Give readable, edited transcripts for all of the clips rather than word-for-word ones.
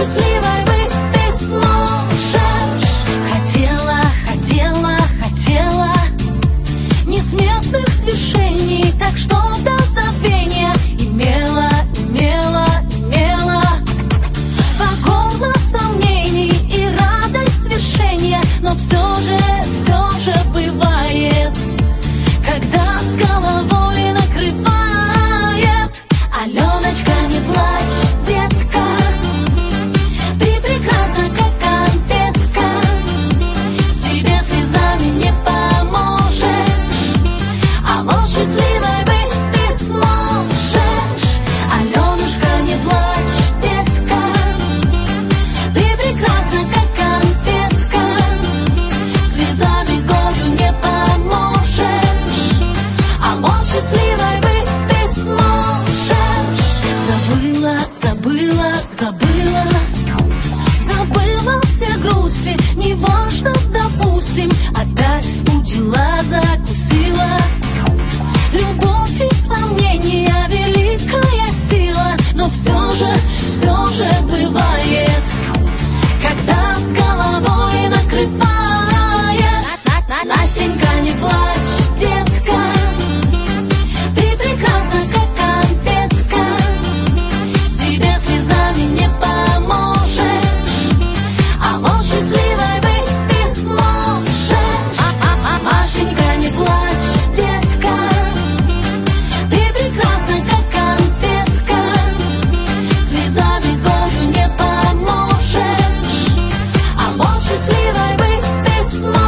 счастливой быть ты сможешь. Хотела, хотела, хотела несметных свершений, так что до забвения имела, имела, имела по горло сомнений и радость свершения. Но все же бывает, когда с головой накрывает. Аленочка, не плачь, детка, ты прекрасна, как конфетка, себе слезами не поможешь, а вот счастливой быть ты сможешь. Аленушка, не плачь, детка, ты прекрасна, как конфетка, слезами горю не поможешь, а вот счастливой быть ты сможешь. Забыла, забыла, забыла, забыла все грусти, неважно, допустим, опять у дела закусила. Любовь и сомнения — великая сила, но все же бывает, когда с головой накрывает. Настенька, не плачь, детка, ты прекрасна, как конфетка, себе слезами не поможешь, а вот счастливой быть ты сможешь. Машенька, не плачь, детка, ты прекрасна, как конфетка, слезами горю не поможешь, а вот счастливой быть ты сможешь.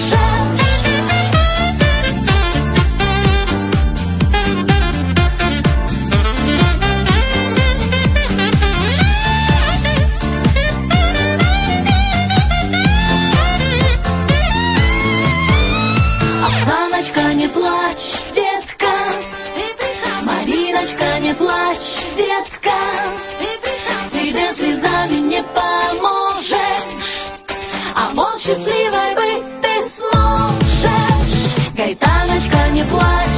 Оксаночка, не плачь, детка, Мариночка, не плачь, детка, себе слезами не поможешь, а вот счастливой быть ты сможешь. Гайтаночка, не плачь,